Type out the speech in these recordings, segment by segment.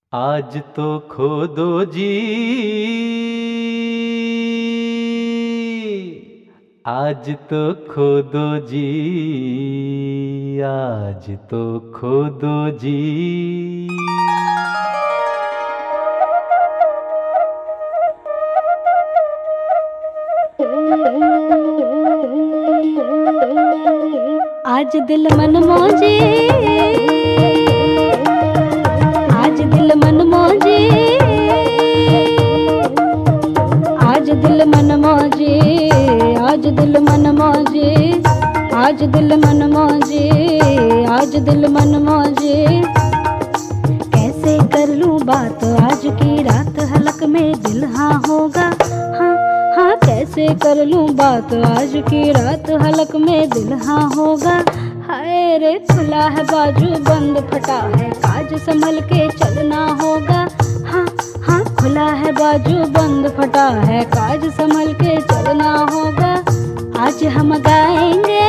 आज तो खो दो जी, आज तो खो दो जी, आज तो खो दो जी। आज दिल मन मौजे, आज दिल मन मौजे, आज दिल मन मौजे, आज दिल मन मौजे, आज दिल मन मौजे, आज दिल मन मौजे। कैसे कर लूं बात आज की रात, हलक में दिल हाँ होगा, हाँ हाँ। कैसे कर लूं बात आज की रात, हलक में दिल हाँ होगा। हाय रे खुला है बाजू, बंद फटा है काज, संभल के चलना होगा। हाँ हाँ खुला है बाजू, बंद फटा है काज, संभल के चलना होगा। आज हम गाएंगे,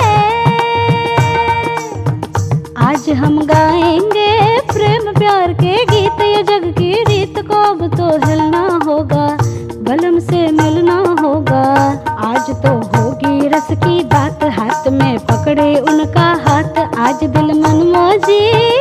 आज हम गाएंगे प्रेम प्यार के गीत, ये जग की रीत को अब तो हिलना होगा, बलम से मिलना होगा। आज तो होगी रस की बात, हाथ में पकड़े उनका हाथ, आज दिल मन मौजी।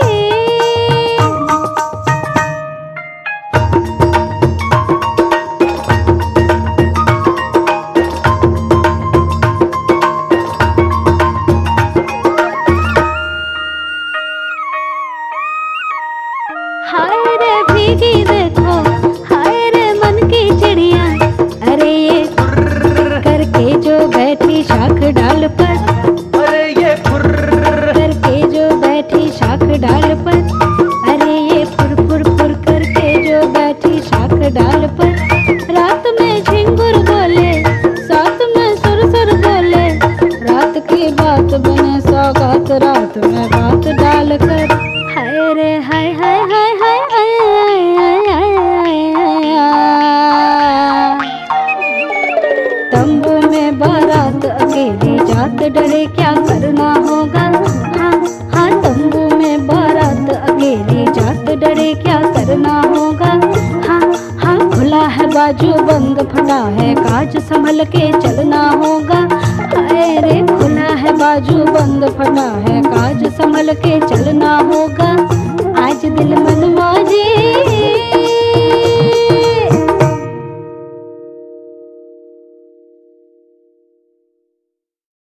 हाय रे भीगी देखो, हाय रे मन की चिड़िया, अरे ये करके जो बैठी शाख डाल पर, अरे ये करके जो बैठी शाख डाल पर, अरे ये फुर फुर फुर करके जो बैठी शाख डाल पर। रात में झिंगुर बोले, साथ में सुर सुर बोले, रात की बात बने सौगात, रात में बात डाल कर। हाय रे हाय हाय हाय हाय तंबू में बारात अकेली जात, डरे क्या करना होगा। हाँ हाँ तंबू में बारात अकेली जात, डरे क्या करना होगा। हाँ हाँ खुला है बाजू, बंद फटा है काज, संभल के चलना होगा। हाय रे खुला है बाजू, बंद फटा है काज, संभल के चलना होगा। आज दिल मन मौजी।